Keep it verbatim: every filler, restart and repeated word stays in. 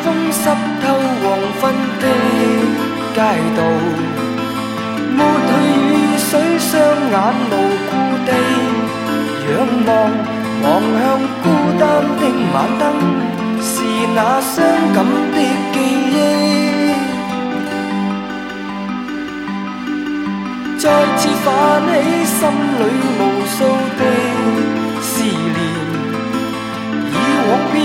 風濕透黃昏的街道，抹去雨水，雙眼無故地仰望，望向孤單的晚燈，是那傷感的記憶，再次泛起心裏無數的